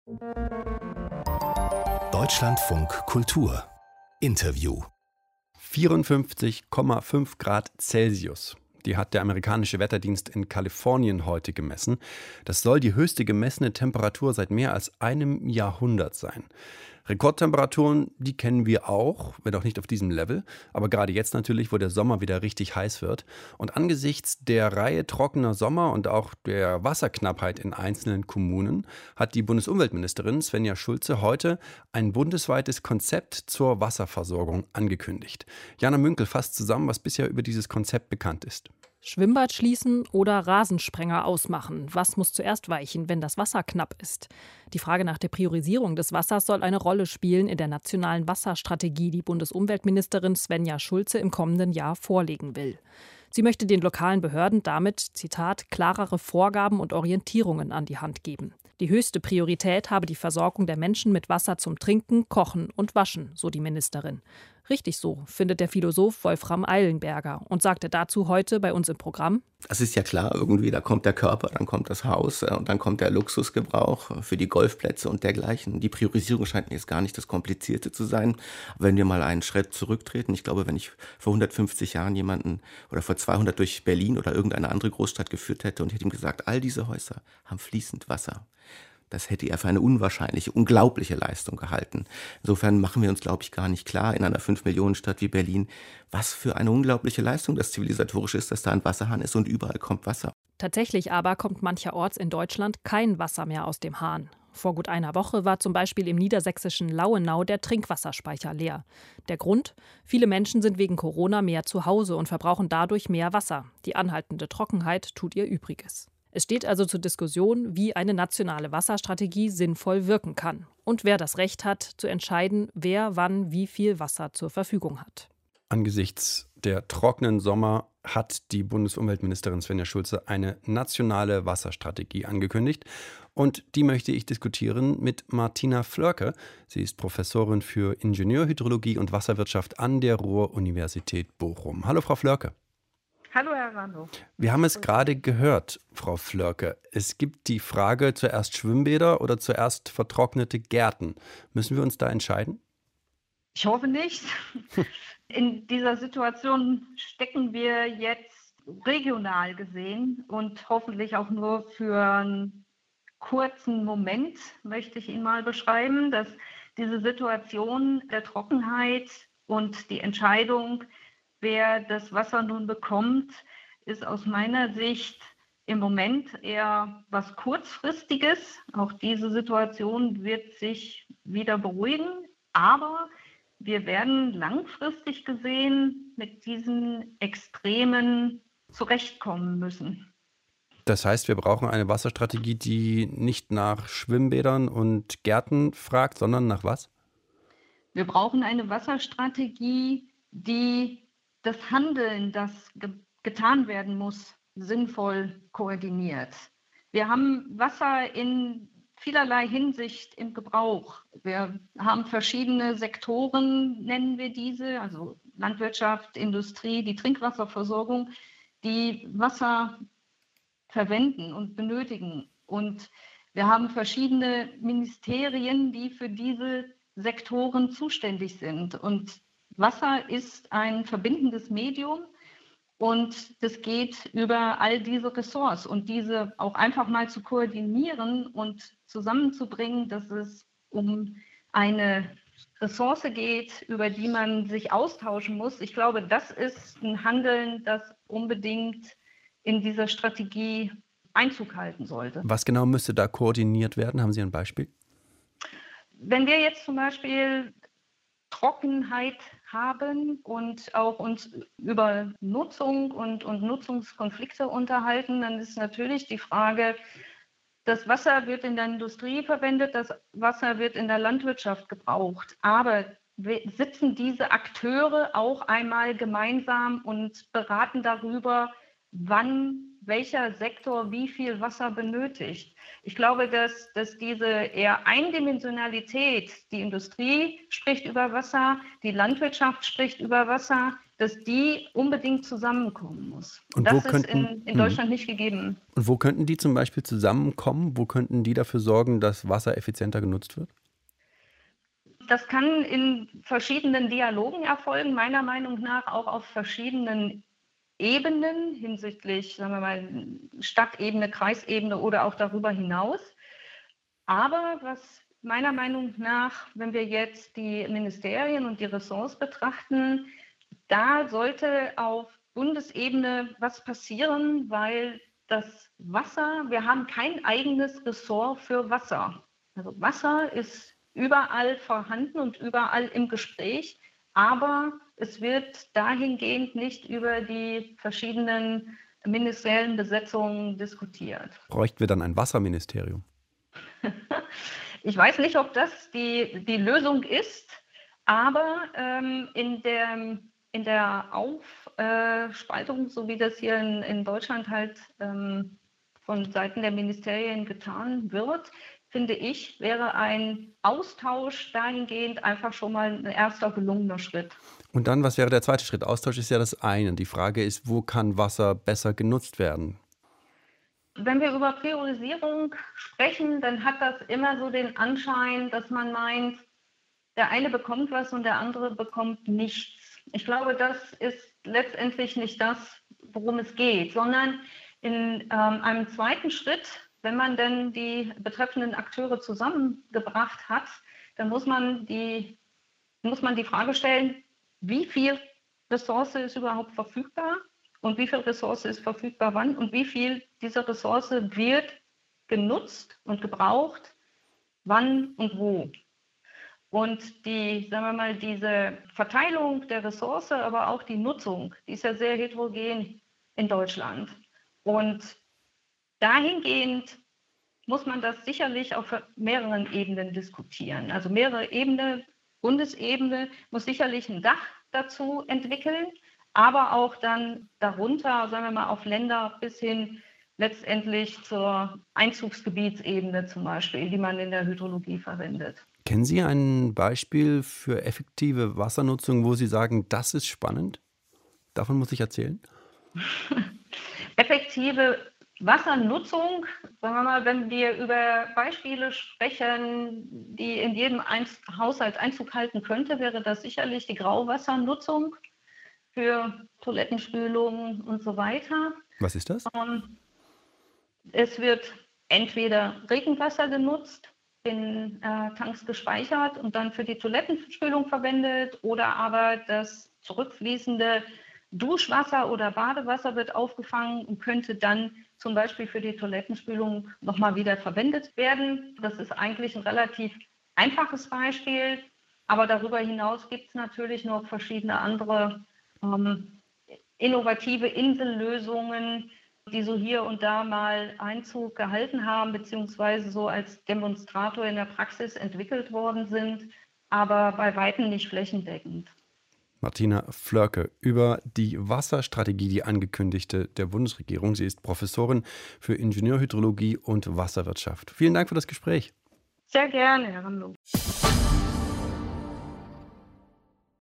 Deutschlandfunk Kultur Interview. 54,5 Grad Celsius. Die hat der amerikanische Wetterdienst in Kalifornien heute gemessen. Das soll die höchste gemessene Temperatur seit mehr als einem Jahrhundert sein. Rekordtemperaturen, die kennen wir auch, wenn auch nicht auf diesem Level. Aber gerade jetzt natürlich, wo der Sommer wieder richtig heiß wird. Und angesichts der Reihe trockener Sommer und auch der Wasserknappheit in einzelnen Kommunen hat die Bundesumweltministerin Svenja Schulze heute ein bundesweites Konzept zur Wasserversorgung angekündigt. Jana Münkel fasst zusammen, was bisher über dieses Konzept bekannt ist. Schwimmbad schließen oder Rasensprenger ausmachen. Was muss zuerst weichen, wenn das Wasser knapp ist? Die Frage nach der Priorisierung des Wassers soll eine Rolle spielen in der nationalen Wasserstrategie, die Bundesumweltministerin Svenja Schulze im kommenden Jahr vorlegen will. Sie möchte den lokalen Behörden damit, Zitat, klarere Vorgaben und Orientierungen an die Hand geben. Die höchste Priorität habe die Versorgung der Menschen mit Wasser zum Trinken, Kochen und Waschen, so die Ministerin. Richtig so, findet der Philosoph Wolfram Eilenberger und sagte dazu heute bei uns im Programm: Es ist ja klar, irgendwie, da kommt der Körper, dann kommt das Haus und dann kommt der Luxusgebrauch für die Golfplätze und dergleichen. Die Priorisierung scheint mir jetzt gar nicht das Komplizierte zu sein. Wenn wir mal einen Schritt zurücktreten, ich glaube, wenn ich vor 150 Jahren jemanden oder vor 200 durch Berlin oder irgendeine andere Großstadt geführt hätte und hätte ihm gesagt, all diese Häuser haben fließend Wasser. Das hätte er für eine unwahrscheinliche, unglaubliche Leistung gehalten. Insofern machen wir uns, glaube ich, gar nicht klar in einer 5-Millionen-Stadt wie Berlin, was für eine unglaubliche Leistung das zivilisatorisch ist, dass da ein Wasserhahn ist und überall kommt Wasser. Tatsächlich aber kommt mancherorts in Deutschland kein Wasser mehr aus dem Hahn. Vor gut einer Woche war zum Beispiel im niedersächsischen Lauenau der Trinkwasserspeicher leer. Der Grund? Viele Menschen sind wegen Corona mehr zu Hause und verbrauchen dadurch mehr Wasser. Die anhaltende Trockenheit tut ihr Übriges. Es steht also zur Diskussion, wie eine nationale Wasserstrategie sinnvoll wirken kann und wer das Recht hat, zu entscheiden, wer wann wie viel Wasser zur Verfügung hat. Angesichts der trockenen Sommer hat die Bundesumweltministerin Svenja Schulze eine nationale Wasserstrategie angekündigt. Und die möchte ich diskutieren mit Martina Flörke. Sie ist Professorin für Ingenieurhydrologie und Wasserwirtschaft an der Ruhr-Universität Bochum. Hallo, Frau Flörke. Hallo, Herr Rando. Wir haben es gerade gehört, Frau Flörke. Es gibt die Frage, zuerst Schwimmbäder oder zuerst vertrocknete Gärten. Müssen wir uns da entscheiden? Ich hoffe nicht. In dieser Situation stecken wir jetzt regional gesehen und hoffentlich auch nur für einen kurzen Moment, möchte ich Ihnen mal beschreiben, dass diese Situation der Trockenheit und die Entscheidung, wer das Wasser nun bekommt, ist aus meiner Sicht im Moment eher was Kurzfristiges. Auch diese Situation wird sich wieder beruhigen, aber wir werden langfristig gesehen mit diesen Extremen zurechtkommen müssen. Das heißt, wir brauchen eine Wasserstrategie, die nicht nach Schwimmbädern und Gärten fragt, sondern nach was? Wir brauchen eine Wasserstrategie, die das Handeln, das getan werden muss, sinnvoll koordiniert. Wir haben Wasser in vielerlei Hinsicht im Gebrauch. Wir haben verschiedene Sektoren, nennen wir diese, also Landwirtschaft, Industrie, die Trinkwasserversorgung, die Wasser verwenden und benötigen. Und wir haben verschiedene Ministerien, die für diese Sektoren zuständig sind. Und Wasser ist ein verbindendes Medium und das geht über all diese Ressorts und diese auch einfach mal zu koordinieren und zusammenzubringen, dass es um eine Ressource geht, über die man sich austauschen muss. Ich glaube, das ist ein Handeln, das unbedingt in dieser Strategie Einzug halten sollte. Was genau müsste da koordiniert werden? Haben Sie ein Beispiel? Wenn wir jetzt zum Beispiel Trockenheit haben und auch uns über Nutzung und Nutzungskonflikte unterhalten, dann ist natürlich die Frage, das Wasser wird in der Industrie verwendet, das Wasser wird in der Landwirtschaft gebraucht. Aber sitzen diese Akteure auch einmal gemeinsam und beraten darüber, wann welcher Sektor wie viel Wasser benötigt? Ich glaube, dass diese eher Eindimensionalität, die Industrie spricht über Wasser, die Landwirtschaft spricht über Wasser, dass die unbedingt zusammenkommen muss. Und das ist in Deutschland nicht gegeben. Und wo könnten die zum Beispiel zusammenkommen? Wo könnten die dafür sorgen, dass Wasser effizienter genutzt wird? Das kann in verschiedenen Dialogen erfolgen, meiner Meinung nach auch auf verschiedenen Ebenen hinsichtlich, sagen wir mal, Stadtebene, Kreisebene oder auch darüber hinaus. Aber was meiner Meinung nach, wenn wir jetzt die Ministerien und die Ressorts betrachten, da sollte auf Bundesebene was passieren, weil das Wasser, wir haben kein eigenes Ressort für Wasser. Also Wasser ist überall vorhanden und überall im Gespräch, aber es wird dahingehend nicht über die verschiedenen ministeriellen Besetzungen diskutiert. Bräuchten wir dann ein Wasserministerium? Ich weiß nicht, ob das die Lösung ist, aber in der Aufspaltung, so wie das hier in Deutschland halt von Seiten der Ministerien getan wird, finde ich, wäre ein Austausch dahingehend einfach schon mal ein erster gelungener Schritt. Und dann, was wäre der zweite Schritt? Austausch ist ja das eine. Die Frage ist, wo kann Wasser besser genutzt werden? Wenn wir über Priorisierung sprechen, dann hat das immer so den Anschein, dass man meint, der eine bekommt was und der andere bekommt nichts. Ich glaube, das ist letztendlich nicht das, worum es geht, sondern in einem zweiten Schritt, wenn man denn die betreffenden Akteure zusammengebracht hat, dann muss man die Frage stellen, wie viel Ressource ist überhaupt verfügbar und wie viel Ressource ist verfügbar wann und wie viel dieser Ressource wird genutzt und gebraucht, wann und wo. Und diese Verteilung der Ressource, aber auch die Nutzung, die ist ja sehr heterogen in Deutschland. Und dahingehend muss man das sicherlich auf mehreren Ebenen diskutieren. Also mehrere Ebenen, Bundesebene muss sicherlich ein Dach dazu entwickeln, aber auch dann darunter, sagen wir mal, auf Länder bis hin letztendlich zur Einzugsgebietsebene zum Beispiel, die man in der Hydrologie verwendet. Kennen Sie ein Beispiel für effektive Wassernutzung, wo Sie sagen, das ist spannend? Davon muss ich erzählen. Effektive Wassernutzung, sagen wir mal, wenn wir über Beispiele sprechen, die in jedem Haushalt Einzug halten könnte, wäre das sicherlich die Grauwassernutzung für Toilettenspülungen und so weiter. Was ist das? Es wird entweder Regenwasser genutzt, in Tanks gespeichert und dann für die Toilettenspülung verwendet, oder aber das zurückfließende Duschwasser oder Badewasser wird aufgefangen und könnte dann zum Beispiel für die Toilettenspülung nochmal wieder verwendet werden. Das ist eigentlich ein relativ einfaches Beispiel, aber darüber hinaus gibt es natürlich noch verschiedene andere innovative Insellösungen, die so hier und da mal Einzug gehalten haben, beziehungsweise so als Demonstrator in der Praxis entwickelt worden sind, aber bei weitem nicht flächendeckend. Martina Flörke über die Wasserstrategie, die angekündigte der Bundesregierung. Sie ist Professorin für Ingenieurhydrologie und Wasserwirtschaft. Vielen Dank für das Gespräch. Sehr gerne, Herr Ramlow.